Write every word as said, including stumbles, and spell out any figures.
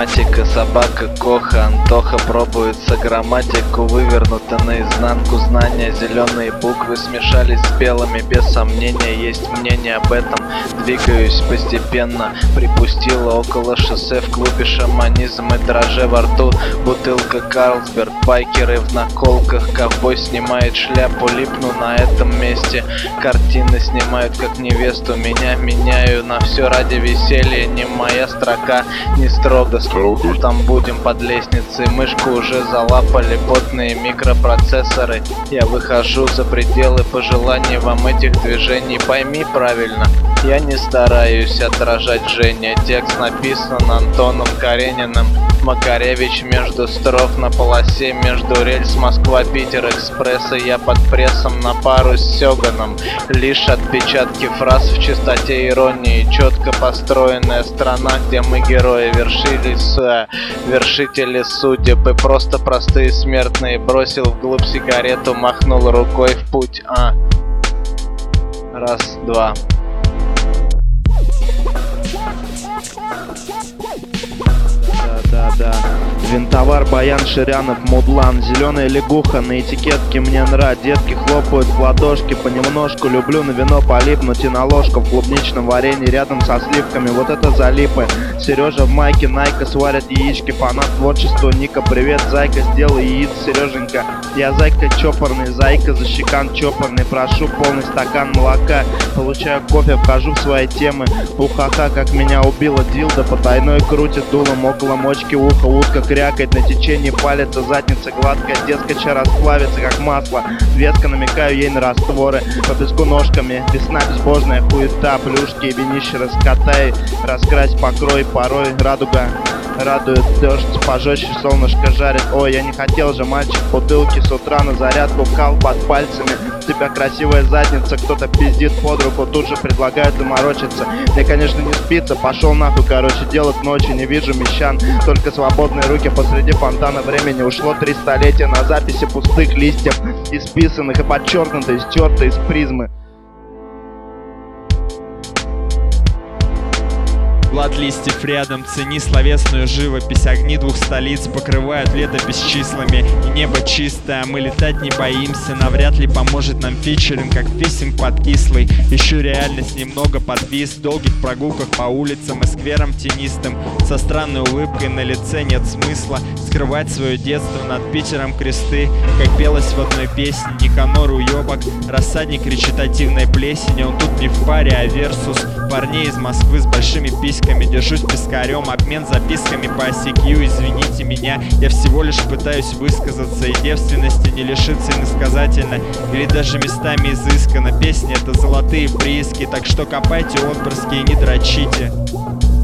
грамматика, собака Коха, Антоха пробуется грамматику, вывернуто наизнанку знания. Зеленые буквы смешались с белыми, без сомнения есть мнение об этом. Двигаюсь постепенно, припустила около шоссе в клубе шаманизм и дрожжи во рту. Бутылка Карлсберг, байкеры в наколках, ковбой снимает шляпу, липну на этом месте. Картины снимают как невесту, меня меняю на все ради веселья. Не моя строка, не строго, строго там будем под лестницей. Мышку уже залапали потные микропроцессоры. Я выхожу за пределы пожеланий вам этих движений. Пойми правильно, я не стараюсь отражать Женя. Текст написан Антоном Карениным. Макаревич между строк на полосе, между рельс Москва-Питер экспресса. Я под прессом на пару с Сёганом. Лишь отпечатки фраз в чистоте иронии. Четко построенная страна, где мы герои, вершились, э, вершители судеб и просто простые смертные. Бросил вглубь сигарету, махнул рукой в путь. А. Раз, два. Да-да-да. Винтовар, Баян, Ширянов, Мудлан. Зеленая лягуха на этикетке мне нрать. Детки хлопают в ладошки понемножку. Люблю на вино полипнуть и на ложку в клубничном варенье рядом со сливками. Вот это залипы. Сережа в майке, Найка сварят яички. Фанат творчества Ника, привет, зайка, сделай яиц, Сереженька. Я зайка чопорный, зайка за щекан чопорный. Прошу полный стакан молока. Получаю кофе, вхожу в свои темы. Ухаха, как меня убила дилда. Потайной крутит дулом около мочки уха. Утка крякает на течении палец, задница гладкая, дескача расплавится как масло. Веско намекаю ей на растворы, по песку ножками. Весна безбожная хуета, плюшки и винище раскатай. Раскрась, покрой, порой радуга радует, дождь пожестче, солнышко жарит. Ой, я не хотел же, мальчик, бутылки с утра на зарядку, кал под пальцами. У тебя красивая задница, кто-то пиздит под руку, тут же предлагают заморочиться. Мне, конечно, не спится, пошел нахуй, короче, делать ночи, не вижу мещан. Только свободные руки посреди фонтана времени. Ушло три столетия на записи пустых листьев, исписанных и подчеркнуто, истерто из призмы. Глад листьев рядом, цени словесную живопись. Огни двух столиц покрывают летопись числами. И небо чистое, а мы летать не боимся. Навряд ли поможет нам фичеринг, как фисинг подкислый. Ищу реальность, немного подвис. В долгих прогулках по улицам и скверам тенистым. Со странной улыбкой на лице нет смысла скрывать свое детство над Питером кресты. Как пелось в одной песне, Никанор уебок. Рассадник речитативной плесени. Он тут не в паре, а версус. Парней из Москвы с большими письками. Держусь пескарем, обмен записками по ай си кью. Извините меня, я всего лишь пытаюсь высказаться. И девственности не лишиться иносказательно или даже местами изысканно. Песни — это золотые прииски, так что копайте отпрыски и не дрочите.